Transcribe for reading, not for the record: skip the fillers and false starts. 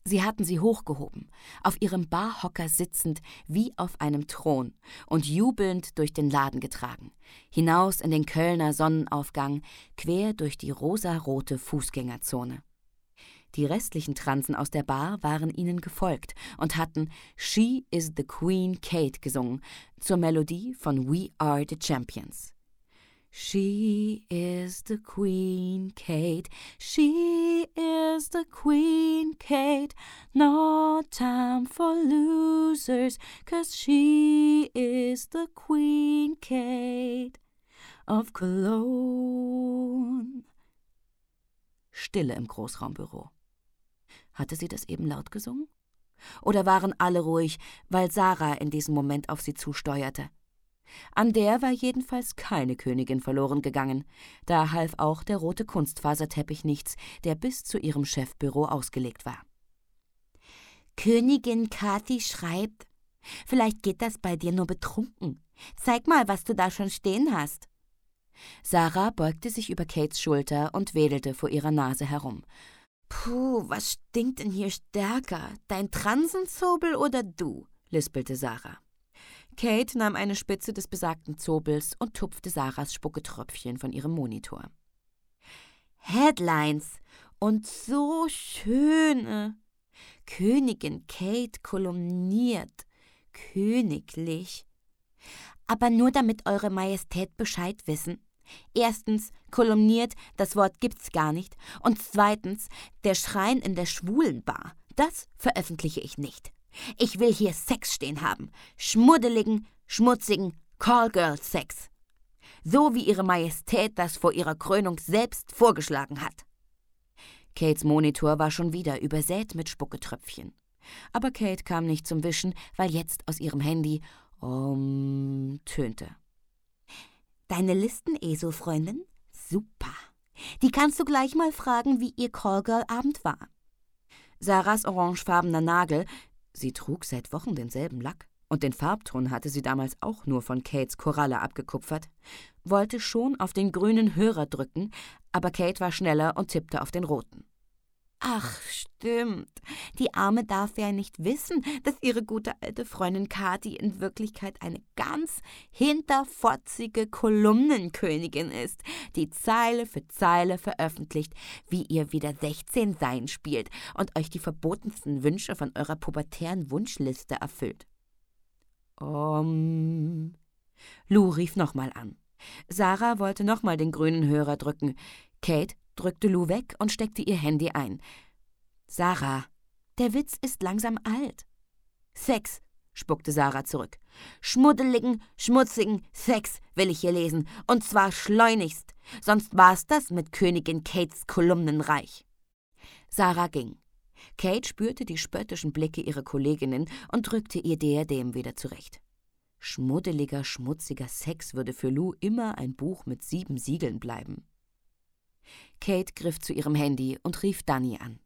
Sie hatten sie hochgehoben, auf ihrem Barhocker sitzend wie auf einem Thron und jubelnd durch den Laden getragen, hinaus in den Kölner Sonnenaufgang, quer durch die rosarote Fußgängerzone. Die restlichen Transen aus der Bar waren ihnen gefolgt und hatten »She is the Queen Kate« gesungen, zur Melodie von »We are the Champions«. She is the Queen Kate, she is the Queen Kate, no time for losers, 'cause she is the Queen Kate of Cologne. Stille im Großraumbüro. Hatte sie das eben laut gesungen? Oder waren alle ruhig, weil Sarah in diesem Moment auf sie zusteuerte? An der war jedenfalls keine Königin verloren gegangen. Da half auch der rote Kunstfaserteppich nichts, der bis zu ihrem Chefbüro ausgelegt war. »Königin Kathi schreibt, vielleicht geht das bei dir nur betrunken. Zeig mal, was du da schon stehen hast.« Sarah beugte sich über Kates Schulter und wedelte vor ihrer Nase herum. »Puh, was stinkt denn hier stärker? Dein Transenzobel oder du?« lispelte Sarah. Kate nahm eine Spitze des besagten Zobels und tupfte Sarahs Spucketröpfchen von ihrem Monitor. »Headlines und so schöne. Königin Kate kolumniert. Königlich. Aber nur damit Eure Majestät Bescheid wissen. Erstens, kolumniert, das Wort gibt's gar nicht. Und zweitens, der Schrein in der Schwulenbar, das veröffentliche ich nicht. Ich will hier Sex stehen haben. Schmuddeligen, schmutzigen Callgirl-Sex. So wie Ihre Majestät das vor ihrer Krönung selbst vorgeschlagen hat.« Kates Monitor war schon wieder übersät mit Spucketröpfchen. Aber Kate kam nicht zum Wischen, weil jetzt aus ihrem Handy tönte. »Deine Listen-ESO-Freundin? Super. Die kannst du gleich mal fragen, wie ihr Callgirl-Abend war.« Sarahs orangefarbener Nagel, sie trug seit Wochen denselben Lack und den Farbton hatte sie damals auch nur von Kates Koralle abgekupfert, wollte schon auf den grünen Hörer drücken, aber Kate war schneller und tippte auf den roten. »Ach, stimmt. Die Arme darf ja nicht wissen, dass ihre gute alte Freundin Kathi in Wirklichkeit eine ganz hinterfotzige Kolumnenkönigin ist, die Zeile für Zeile veröffentlicht, wie ihr wieder 16 sein spielt und euch die verbotensten Wünsche von eurer pubertären Wunschliste erfüllt.« Lou rief nochmal an. Sarah wollte nochmal den grünen Hörer drücken. Kate drückte Lou weg und steckte ihr Handy ein. »Sarah, der Witz ist langsam alt.« »Sex«, spuckte Sarah zurück. »Schmuddeligen, schmutzigen Sex will ich hier lesen, und zwar schleunigst. Sonst war's das mit Königin Kates Kolumnenreich.« Sarah ging. Kate spürte die spöttischen Blicke ihrer Kolleginnen und drückte ihr Diadem wieder zurecht. Schmuddeliger, schmutziger Sex würde für Lou immer ein Buch mit 7 Siegeln bleiben. Kate griff zu ihrem Handy und rief Dani an.